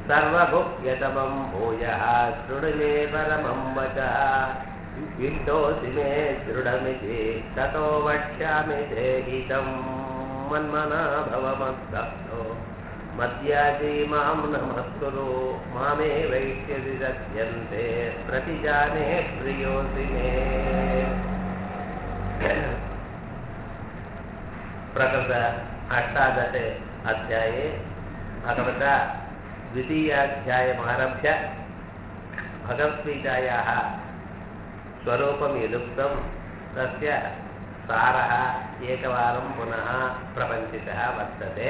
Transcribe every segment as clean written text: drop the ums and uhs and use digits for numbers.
सर्वभुक्यतमं भूयः शृणु मे परमं वचः विष्टोऽसि मे दृढमिति ततो वक्ष्यामि ते हितं मन्मना भव मद्भक्तो मद्याजी मां नमस्कुरु मामे वैष्यसि सत्यन्ते प्रतिजाने प्रियोऽसि मे प्रकृत अष्टादशे अध्याये भगवता द्वितीयाध्यायमारभ्य भगवद्गीतायाः स्वरूपं यदुक्तं तस्य सारः एकवारं पुनः प्रपञ्चितः वर्तते।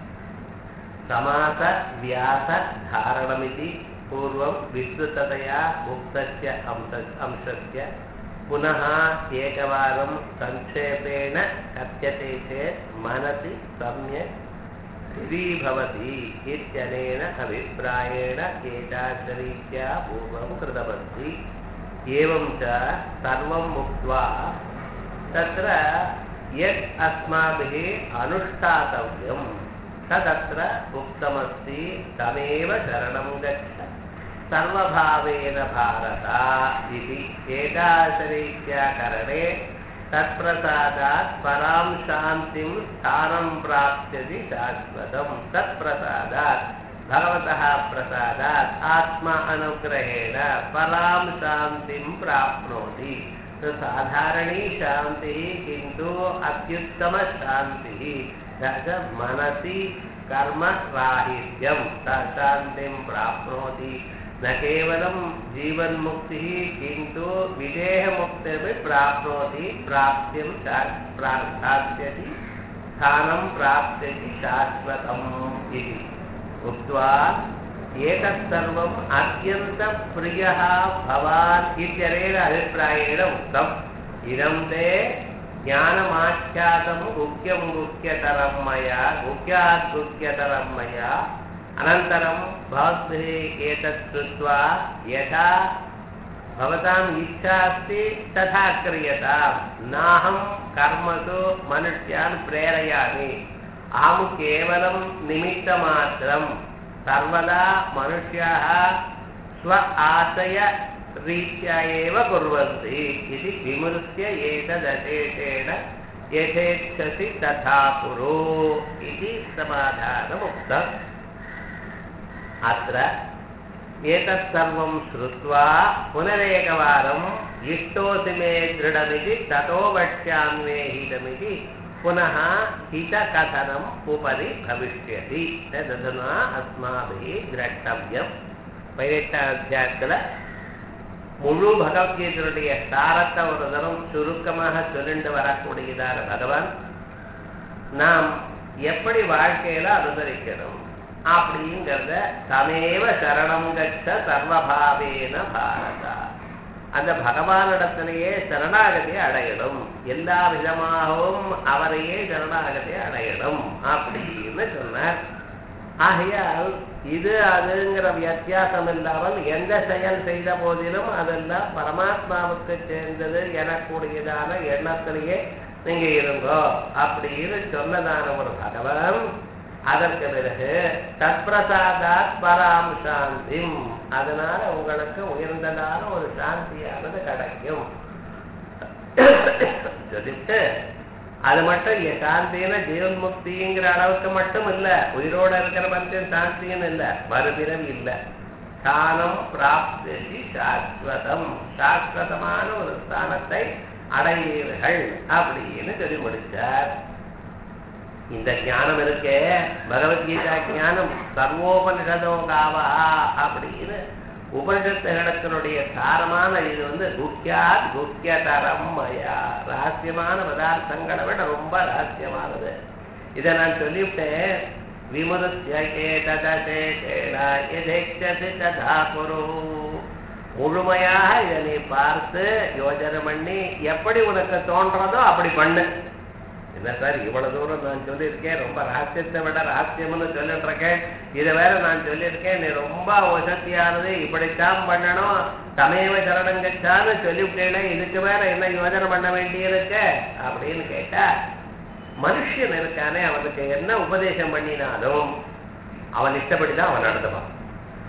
समासव्यासधारणमिति पूर्वं विस्तृततया उक्तस्य अंशस्य पुनः एकवारं संक्षेपेण कथ्यते चेत् मनसि सम्यक् स्थिरीभवति इत्यनेन अभिप्रायेण एतादृशरीत्या पूर्वं कृतवती। एवं च सर्वम् उक्त्वा तत्र यत् अस्माभिः अनुष्ठातव्यं तदत्र उक्तमस्ति तमेव शरणं गच्छ सर्वभावेन भारत इति। एतादृशरीत्या करणे तत्प्रसादात् परां शान्तिं स्थानं प्राप्स्यति शाश्वतं। तत्प्रसादात् भगवतः प्रसादात् आत्मा अनुग्रहेण परां शान्तिं प्राप्नोति। साधारणी शान्तिः किन्तु अत्युत्तमशान्तिः मनसि कर्मराहित्यं शान्तिं प्राप्नोति। न केवलं जीवन्मुक्तिः किन्तु विदेहमुक्तिरपि प्राप्नोति। प्राप्त्यं प्राप्स्यति स्थानं प्राप्स्यति शाश्वतम् इति उक्त्वा एतत् सर्वम् अत्यन्तप्रियः भवान् इत्यनेन अभिप्रायेण उक्तम्। इदं ते ज्ञानमाख्यातं गुह्यं गुह्यतरं मया गुह्यात् गुह्यतरं मया। अनन्तरं भवद्भिः एतत् श्रुत्वा यथा भवताम् इच्छा अस्ति तथा क्रियताम्। नाहं कर्मसु मनुष्यान् प्रेरयामि। अहं केवलं निमित्तमात्रं। सर्वदा मनुष्याः स्व आशयरीत्या एव कुर्वन्ति इति विमृश्य एतदशेषेण यथेच्छसि तथा कुरु इति समाधानमुक्तम्। अत्र एतत् सर्वं श्रुत्वा पुनरेकवारम् इष्टोऽसि मे दृढमिति ततो वक्ष्यामि हितमिति पुनः हितकथनम् उपरि भविष्यति। तदधुना अस्माभिः द्रष्टव्यम्। 18 அத்தியாயத்தில் முழு பகவத்கீதையுடைய சாரத்தை ஒரு தரம் சுருக்கமாக சொல்லிட்டு வரக்கூடியதான பகவான் நாம் எப்படி வாழ்க்கையில அனுசரிக்கணும் அப்படிங்கிறத தமேவ சரணம் கச்ச சர்வபாவேன பாரதா. அந்த பகவானிடத்திலேயே சரணாகதியை அடையணும். எல்லா விதமாகவும் அவரையே சரணாகதியை அடையணும் அப்படின்னு சொன்னார். ஆகையால் இது அதுங்கிற வித்தியாசம் இல்லாமல் எந்த செயல் செய்த போதிலும் அதெல்லாம் பரமாத்மாவுக்கு சேர்ந்தது எனக்கூடியதான எண்ணத்திலேயே நீங்க இருங்கோ அப்படின்னு சொன்னதான ஒரு பகவான் அதற்கு பிறகு தற்பிரசாதாத் பராம் சாந்திம், அதனால உங்களுக்கு உயர்ந்ததான ஒரு சாந்தியானது கிடைக்கும் சொல்லிட்டு அது மட்டும் சாந்தின ஜீவன் முக்திங்கிற அளவுக்கு மட்டும் இல்ல, உயிரோட இருக்கிற மனுஷன் சாந்தின்னு இல்ல, மறுபிறவி இல்ல, ஸ்தானம் பிராப்தி சாஸ்வதம், சாஸ்வதமான ஒரு ஸ்தானத்தை அடைவீர்கள் அப்படின்னு சொல்லி முடிச்சார். இந்த ஞானம் இருக்கே பகவத்கீதா ஞானம் சர்வோபனிஷதோ காவா அப்படின்னு உபனிஷத்துகளுடைய சாரமான இது குஹ்யாத் குஹ்யதரம் மயா, ரகசியமான பதார்த்தங்களை விட ரொம்ப ரகசியமானது. இதை நான் சொல்லிவிட்டேன். முழுமையாக இதை நீ பார்த்து யோஜனை பண்ணி எப்படி உனக்கு தோன்றதோ அப்படி பண்ணு. என்ன சார் இவ்வளவு தூரம் நான் சொல்லியிருக்கேன், ரொம்ப ரகசியத்தை விட ரகசியம்னு சொல்லிட்டு இருக்கேன், இதை வேற நான் சொல்லியிருக்கேன், நீ ரொம்ப வசதியானது இப்படித்தான் பண்ணணும், தமேவ சரணங்கச்சான்னு சொல்லிவிட்டேனே, இதுக்கு வேற என்ன யோஜனை பண்ண வேண்டியிருக்க அப்படின்னு கேட்டா, மனுஷன் இருக்கானே அவனுக்கு என்ன உபதேசம் பண்ணினாலும் அவன் இஷ்டப்படிதான் அவன் நடந்துவான்.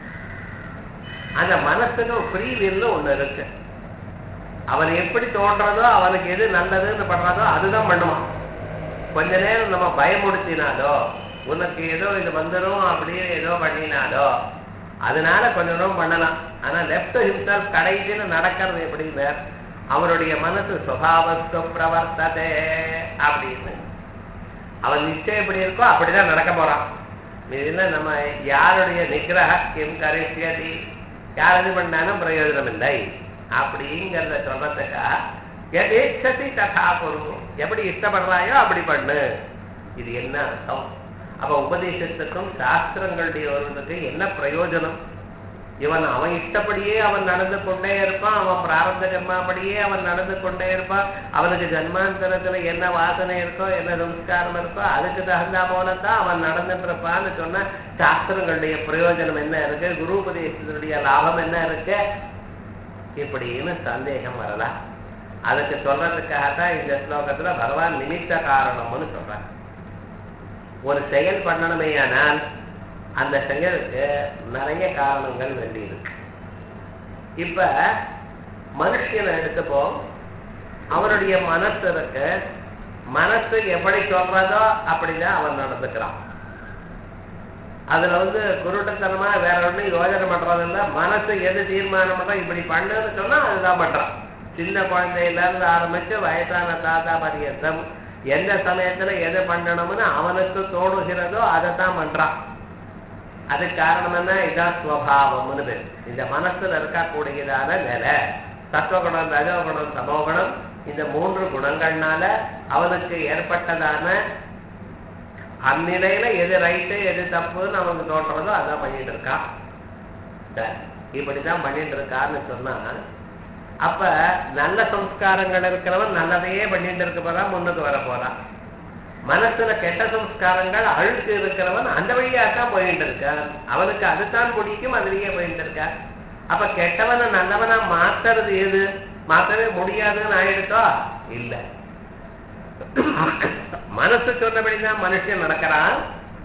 அந்த மனசுக்கு ஃப்ரீ வில்லு ஒண்ணு இருக்கு. அவன் எப்படி தோன்றதோ அவனுக்கு எது நல்லதுன்னு பண்றதோ அதுதான் பண்ணுவான். கொஞ்ச நேரம் நம்ம பயமுடுத்தினாலோ உனக்கு ஏதோ இது வந்துடும் அப்படின்னு ஏதோ பண்ணினாலோ அதனால கொஞ்ச நேரம் பண்ணலாம். ஆனா லெப்ட் ஹிம்செல்ஃப் கடைசியில நடக்கிறது எப்படின்னு அவனுடைய மனசு சுபாவஸ்து பிரவர்த்ததே அப்படின்னு அவன் நிச்சயம் எப்படி இருக்கோ அப்படிதான் நடக்க போறான். இதுல நம்ம யாருடைய நிகிரகம் கரிசியதி யார் இது பண்ணாலும் பிரயோஜனம் இல்லை அப்படிங்கிறத சொல்றதுக்காக எதேச்சதி ததா குரு, எப்படி இஷ்டப்படுறாயோ அப்படி பண்ணு. இது என்ன அர்த்தம்? அப்ப உபதேசத்துக்கும் சாஸ்திரங்களுடைய ஒருவனுக்கு என்ன பிரயோஜனம்? அவன் இஷ்டப்படியே அவன் நடந்து கொண்டே இருப்பான், அவன் பிராரப்த கர்மாப்படியே அவன் நடந்து கொண்டே இருப்பான். அவனுக்கு ஜன்மாந்தரத்துல என்ன வாசனை இருக்கோ என்ன சம்ஸ்காரம் இருக்கோ அதுக்கு தகுந்தா போலத்தான் அவன் நடந்துட்டு இருப்பான்னு சொன்னா சாஸ்திரங்களுடைய பிரயோஜனம் என்ன இருக்கு? குரு உபதேசத்தினுடைய லாபம் என்ன இருக்கு? இப்படின்னு சந்தேகம் வரலாம். அதுக்கு சொல்றதுக்காகத்தான் இந்த ஸ்லோகத்துல பகவான் நிமித்த காரணம்னு சொல்றான். ஒரு செயல் பண்ணணுமேயானால் அந்த செயலுக்கு நிறைய காரணங்கள் வேண்டியிருக்கு. இப்ப மனுஷனை எடுத்துப்போம், அவனுடைய மனசு இருக்கு, மனசு எப்படி சொல்றதோ அப்படிதான் அவன் நடந்துக்கிறான். அதுல குருட்டத்தனமா வேற ஒன்றும் யோஜனை பண்றதில்ல. மனசு எது தீர்மானம் பண்றோம் இப்படி பண்ணுன்னு சொன்னா அதுதான் பண்றான். சின்ன குழந்தையில இருந்து ஆரம்பிச்சு வயசான தாத்தா பரியந்தம் எந்த சமயத்துல எது பண்ணணும்னு அவனுக்கு தோணுகிறதோ அதைத்தான் பண்றான். அதுக்கு காரணம் என்ன? இதான் ஸ்வபாவம்னு பேர். இந்த மனசுல இருக்கக்கூடியதான நிலை சத்துவகுணம், ரஜோகுணம், சமோகுணம், இந்த 3 குணங்கள்னால அவனுக்கு ஏற்பட்டதான அந்நிலையில எது ரைட்டு எது தப்புன்னு அவனுக்கு தோன்றதோ அதான் பண்ணிட்டு இருக்கான். இப்படிதான் பண்ணிட்டு இருக்கான்னு சொன்னா அப்ப நல்ல சம்ஸ்காரங்கள் இருக்கிறவன் நல்லதையே பண்ணிட்டு இருக்க போறான், முன்னுக்கு வர போறான். மனசுல கெட்ட சம்ஸ்காரங்கள் அழுக்கு இருக்கிறவன் அந்த வழியாத்தான் போயிட்டு இருக்கான். அவனுக்கு அதுதான் பிடிக்கும், அதுலயே போயிட்டு இருக்கான். அப்ப கெட்டவனை நல்லவனா மாத்துறது எது? மாத்தவே முடியாதுன்னு ஆயிடுச்சோ இல்ல. மனசு சொன்னபடிதான் மனுஷன் நடக்கிறான்.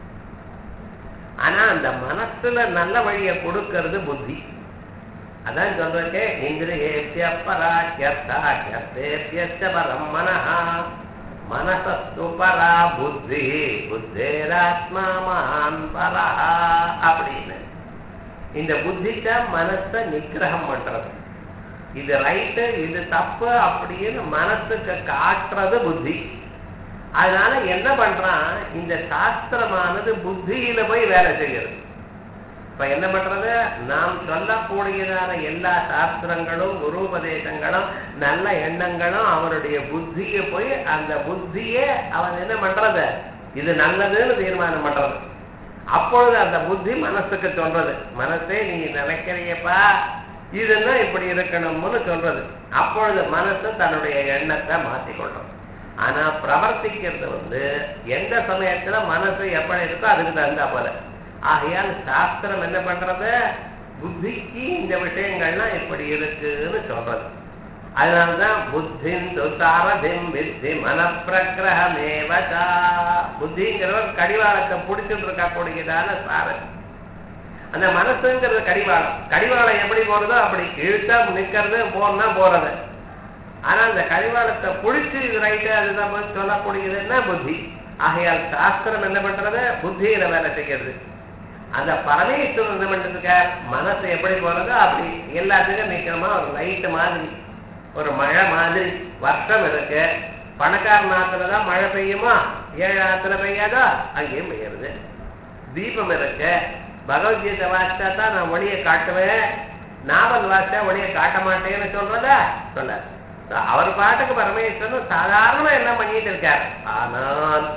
ஆனா அந்த மனசுல நல்ல வழியை கொடுக்கிறது புத்தி. அதான் சொல்றேன், இந்திரியேப்ய பராக்கியர்த்தேப்யஸ்ய பரம் மனஹ மனசஸ்து பரா புத்தி புத்தேராத்மா மகான் பரஹ அப்படின்னு. இந்த புத்திக்கு மனசை நிகிரகம் பண்றது, இது ரைட்டு இது தப்பு அப்படின்னு மனசுக்கு காட்டுறது புத்தி. அதனால என்ன பண்றான்? இந்த சாஸ்திரமானது புத்தியில போய் வேலை செய்யறது. இப்ப என்ன பண்றது? நாம் சொல்லக்கூடியதான எல்லா சாஸ்திரங்களும் குரு உபதேசங்களும் நல்ல எண்ணங்களும் அவனுடைய புத்தியை போய் அந்த புத்தியே அவன் என்ன பண்றது? இது நல்லதுன்னு தீர்மானம் பண்றது. அப்பொழுது அந்த புத்தி மனசுக்கு சொல்றது, மனசே நீ நினைக்கிறியப்பா இதுன்னா இப்படி இருக்கணும்னு சொல்றது. அப்பொழுது மனசு தன்னுடைய எண்ணத்தை மாற்றிக்கொள்றது. ஆனா பிரவர்த்திக்கிறது எந்த சமயத்துல மனசு எப்படி இருக்கோ அதுக்கு தகுந்தா போல. ஆகையால் சாஸ்திரம் என்ன பண்றது? புத்திக்கு இந்த விஷயங்கள்லாம் இப்படி இருக்குன்னு சொல்றது. அதனாலதான் புத்திம் துசாரதிம் வித்தி மனப்பிரகிரகமேவதா. புத்திங்கிறவர் கடிவாளத்தை பிடிச்சிட்டு இருக்கக்கூடியதான சாரதி. அந்த மனசுங்கிறது கடிவாளம். கடிவாளம் எப்படி போறதோ அப்படி இழுத்தா நிக்கிறது, போனா போறது. ஆனா அந்த கடிவாளத்தை பிடிச்சி இது ரைட்டு அதுதான் சொல்லக்கூடியதுன்னா புத்தி. ஆகையால் சாஸ்திரம் என்ன பண்றது? புத்தியில வேலை செய்கிறது. அந்த பரமேஸ்வரன் என்ன பண்றதுக்க மனசு எப்படி போறதோ அப்படி எல்லாத்துக்கும் நிக்கிறமா ஒரு லைட்டு மாதிரி, ஒரு மழை மாதிரி. வருஷம் இருக்கு, பணக்கார நாத்துலதான் மழை பெய்யுமா, 7 ஆத்துல பெய்யாதோ அங்கேயும் பெய்யுறது. தீபம் இருக்கு, பகவத்கீதை வாசிச்சா தான் நான் ஒளியை காட்டுவேன், நாவல் வாசிச்சா ஒளியை காட்ட மாட்டேன்னு சொல்றதா சொல்ல. அவர் பாட்டுக்கு பரமேஸ்வரன் சாதாரணமா என்ன பண்ணிட்டு இருக்கார். ஆனால்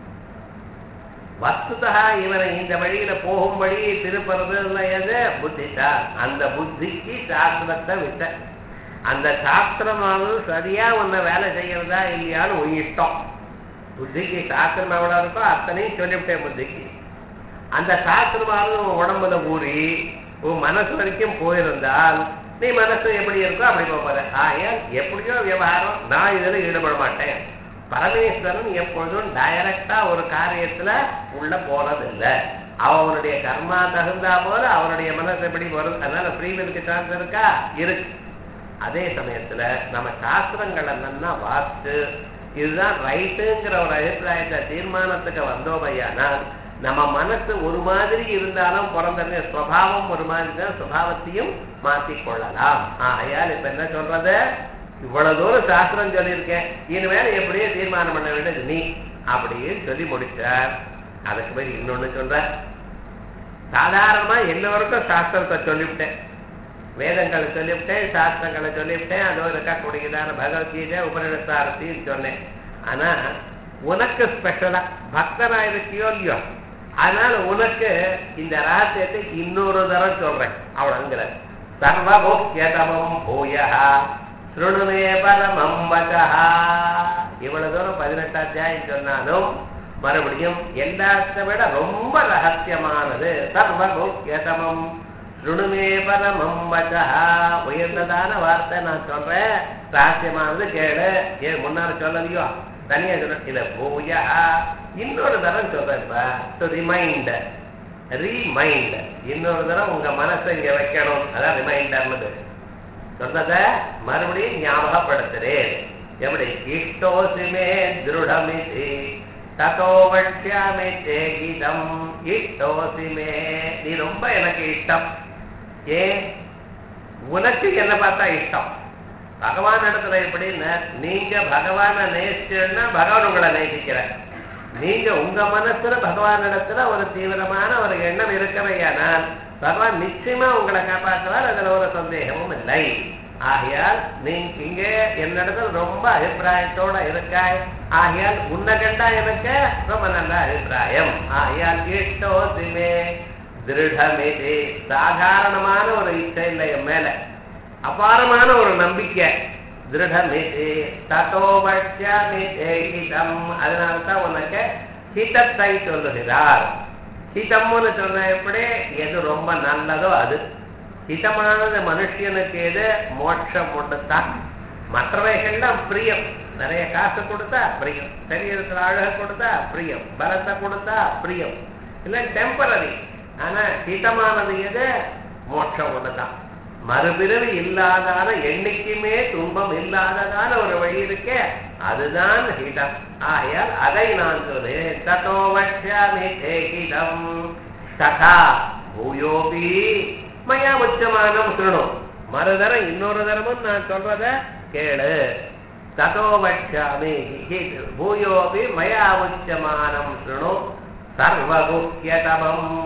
வஸ்துதா இவரை இந்த வழியில போகும்படி திருப்பறது எது? புத்திதான். அந்த புத்திக்கு சாஸ்திரத்தை விட்ட. அந்த சாஸ்திரமானது சரியா உன்னை வேலை செய்யறதா இல்லையான்னு இஷ்டம். புத்திக்கு சாஸ்திரம் எவ்வளவு இருக்கோ அத்தனையும் சொல்லிவிட்டேன் புத்திக்கு. அந்த சாஸ்திரமானது உன் உடம்புல ஊறி உன் மனசு வரைக்கும் போயிருந்தால் நீ மனசு எப்படி இருக்கோ அப்படி போற. ஆகையால் எப்படியோ விவகாரம், நான் இதுல ஈடுபட மாட்டேன். பரமேஸ்வரன் எப்பொழுதும் டைரக்டா ஒரு காரியத்துல உள்ள போறதில்லை. அவனுடைய கர்மா தகுந்தா போல அவனுடைய மனசு எப்படி வரும். அதனால ஃப்ரீவிலுக்கு சான்ஸ் இருக்கா? இருக்கு. அதே சமயத்துல நம்ம சாஸ்திரங்கள் என்னன்னா வாஸ்து இதுதான் ரைட்டுங்கிற ஒரு அபிப்பிராயத்தை தீர்மானத்துக்கு வந்தோமையானால் நம்ம மனசு ஒரு மாதிரி இருந்தாலும் பிறந்த சுவாவம் ஒரு மாதிரி தான் சுபாவத்தையும் மாற்றிக்கொள்ளலாம். ஆகையால் இப்ப என்ன சொல்றது, இவ்வளவு தூரம் சாஸ்திரம் சொல்லியிருக்கேன், இனிமேல் எப்படியே தீர்மானம் பண்ண வேண்டியது நீ அப்படியே சொல்லி முடிச்சார். அதுக்கு போய் இன்னொன்னு சொல்ற, சாதாரணமா எல்லோருக்கும் சாஸ்திரத்தை சொல்லிவிட்டேன், வேதங்களை சொல்லிவிட்டேன், சாஸ்திரங்களை சொல்லிவிட்டேன், அதோ இருக்கக்கூடியதான பகவத்கீதை உபநிடத்தாரத்தையும் சொன்னேன். ஆனா உனக்கு ஸ்பெஷலா பக்தனா இருக்கியோ இல்லையோ, அதனால உனக்கு இந்த ரகசியத்தை இன்னொரு தரம் சொல்றேன். அவ்வளவுங்கிற சர்வபோக்கியதமம் பூயஹ ஸ்ருணுமே பரமம் வசஹ. இவ்வளவு தூரம் 18 அத்தியாயம் சொன்னாலும் மறுபடியும் எல்லாத்தை விட ரொம்ப ரகசியமானது சர்வபோக்கியதமம் ஸ்ருணுமே பரமம் வசஹ. உயர்ந்ததான வார்த்தை நான் சொல்றேன், ரகசியமானது கேளு. ஏன் முன்னால சொல்லலையோ, தனியா சொல்ல இல்ல பூயா இன்னொரு தரம் சொல்றேன். ரிமைண்ட் இன்னொரு தரம் உங்க மனசை இங்க வைக்கணும். அதான் ரிமைண்டர் சொன்னத மறுபடியும் ஞாபகப்படுத்துறேன். எப்படி இஷ்டோசிமே திருடமிதி ததோ வக்ஷ்யாமி தே கீதம். இஷ்டோசிமே நீ ரொம்ப எனக்கு இஷ்டம். ஏன் உனக்கு என்ன பார்த்தா இஷ்டம்? பகவான் இடத்துல எப்படின்னு நீங்க பகவானை நேசிச்சா பகவான் உங்களை நேசிக்கிற. நீங்க உங்க மனசுல பகவான் இடத்துல ஒரு தீவிரமான ஒரு எண்ணம் இருக்கவையானால் பகவான் நிச்சயமா உங்களை காப்பாற்றுவார், அதுல ஒரு சந்தேகமும் இல்லை. ஆகையால் நீங்க இங்க என்னிடத்துல ரொம்ப அபிப்பிராயத்தோட இருக்காய். ஆகையால் உன்னை கண்டா எனக்கு ரொம்ப நல்ல அபிப்பிராயம். ஆகையால் இஷ்டோசிமே திருடமிதி சாதாரணமான ஒரு இச்சை இல்லை என் மேல, அபாரமான ஒரு நம்பிக்கை. திருடமிதி ததோ வக்ஷ்யாமி தே ஹிதம். அதனால்தான் உனக்கு ஹிதத்தை சொல்லுகிறார். ஹிதம்னு சொன்ன எப்படி எது ரொம்ப நல்லதோ அது. ஹிதமானது மனுஷனுக்கு எது மோட்சம் ஒன்றுதான். மற்றவைகள்லாம் பிரியம். நிறைய காசு கொடுத்தா பிரியம், சரீரத்தில் அழக கொடுத்தா பிரியம், பலத்தை கொடுத்தா பிரியம், இல்லை டெம்பரரி. ஆனா ஹிதமானது எது? மோட்சம் ஒண்ணுதான். மறுபிறவி இல்லாதான என்னைக்குமே துன்பம் இல்லாததான ஒரு வழி இருக்கே, அதுதான் ஹிதம். ஆகையால் அதை நான் சொல்றேன். ததோ வக்ஷ்யாமி தே ஹிதம் ததா பூயோபி மயா உச்சமானம் சொல்லணும். மறுதரம் இன்னொரு தரமும் நான் சொல்றத கேளு. ததோ வக்ஷ்யாமி பூயோபி மயா உச்சமானம் சொல்லணும். சர்வகுஹ்யதமம்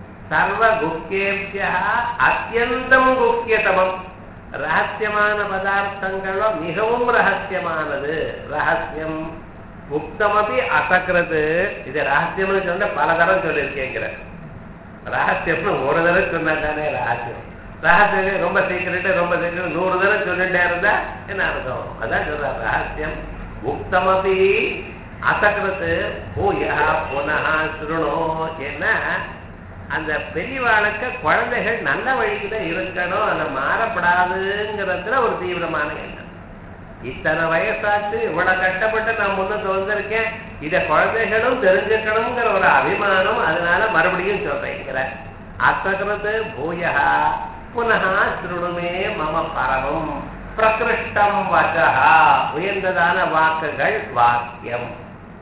சர்வகுஹ்யேபிய அத்யந்தம் குஹ்யதமம். ரகசியமான பதார்த்தங்களோ மிகவும் ரகசியமானது. ரகசியம் முக்தமபி அசக்கிறது. இது ரகசியம்னு சொன்ன பல தரம் சொல்லியிருக்கேங்கிற. ரகசியம்னு ஒரு தரம் சொன்னாதானே ரகசியம். ரகசியம் ரொம்ப சீக்கிரட்டு ரொம்ப சீக்கிரம் 100 தரம் சொல்லிட்டே இருந்தா என்ன அர்த்தம்? அதான் சொல்ற ரகசியம் முக்தமபி அசக்கிறது பூயா புனஹா சுருணோ. என்ன அந்த பெரியவாளுக்கு குழந்தைகள் நல்ல வழியில இருக்கணும், அதை மாறப்படாதுங்கிறதுல ஒரு தீவிரமான எண்ணம். இத்தனை வயசாச்சு, இவ்வளவு கஷ்டப்பட்டு நான் முன்ன வந்திருக்கேன், இதை குழந்தைகளும் தெரிஞ்சுக்கணுங்கிற ஒரு அபிமானம். அதனால மறுபடியும் சொல்றேங்கிற அசக்கிறது பூயா புனஹா சுருணுமே மம பரமம் பிரகிருஷ்டம் வசஹா. உயர்ந்ததான வாக்குகள் வாக்கியம்.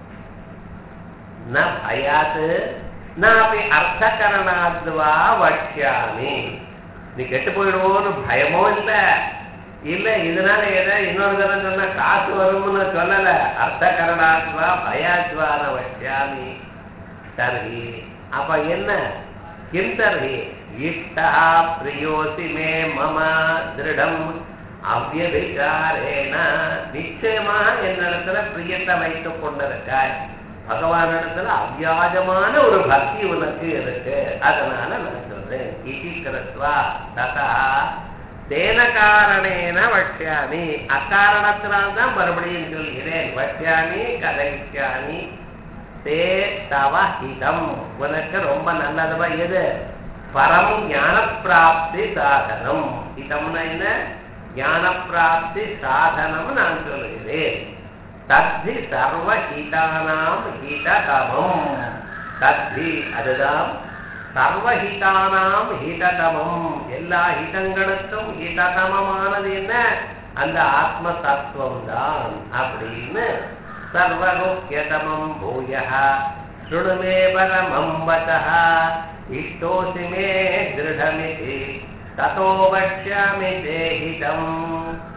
ந பயாத்து நாபி அர்த்தகரணாத்வா வக்ஷ்யாமி. நீ கெட்டு போயிடுவோன்னு பயமோ இல்லை, இல்ல இதனால ஏதோ இன்னொரு தரம் சொன்னா காசு வரும்னு சொல்லல. அர்த்தகரணாத்வா பயாத்வான வக்ஷ்யாமி. தர்ஹி அப்ப என்ன? கிம் தர்ஹி இஷ்டா பிரியோசி மே மம திருடம் அவ்யபிசாரேன. நிச்சயமா என்னிடத்துல பிரியத்தை வைத்துக் கொண்டிருக்காய். பகவானிடத்துல அவ்யாஜமான ஒரு பக்தி உனக்கு இருக்கு. அதனால நான் சொல்றேன். இதி கிருத்வா ததா தேன காரணேன வக்ஷ்யாமி. அக்காரணத்தினால்தான் மறுபடியும் சொல்கிறேன். வக்ஷ்யாமி கதைஷ்யாமி தே தவ ஹிதம். உனக்கு ரொம்ப நல்லதுவா எது? பரம் ஞான பிராப்தி சாதனம். ஹிதம்னா என்ன? ஞான பிராப்தி சாதனம் நான் சொல்கிறேன். தத்தி சர்வ ஹிதானாம் ஹிததமம். தத்தி அதுதான் சர்வஹிதானாம் ஹிததமம், எல்லா ஹிதங்களுக்கும் ஹிததமமானது என்ன? அந்த ஆத்ம தத்துவம் தான் அப்படின்னு சர்வகுஹ்யதமம் பூயः ஸ்ருணுமே பரமம் வசः இஷ்டோசி மே திருடமிதி ததோ வக்ஷ்யாமி தேஹிதம்.